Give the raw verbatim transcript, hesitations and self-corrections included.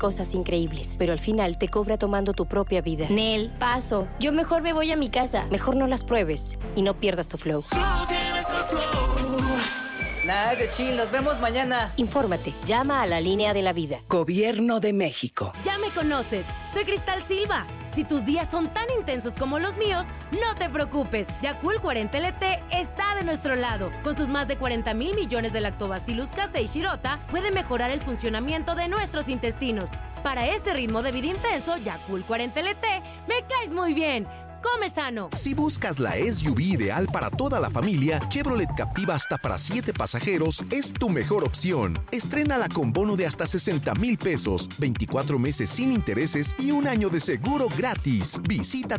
cosas increíbles, pero al final te cobra tomando tu propia vida. Nel, paso. Yo mejor me voy a mi casa. Mejor no las pruebes y no pierdas tu flow. Nada de chill, nos vemos mañana. Infórmate, llama a la línea de la vida. Gobierno de México. Ya me conoces, soy Cristal Silva. Si tus días son tan intensos como los míos, no te preocupes. Yakult cuarenta L T está de nuestro lado. Con sus más de cuarenta mil millones de Lactobacillus casei shirota, puede mejorar el funcionamiento de nuestros intestinos. Para este ritmo de vida intenso, Yakult cuarenta L T, me caes muy bien. ¡Come sano! Si buscas la S U V ideal para toda la familia, Chevrolet Captiva hasta para siete pasajeros es tu mejor opción. Estrénala con bono de hasta sesenta mil pesos, veinticuatro meses sin intereses y un año de seguro gratis. Visita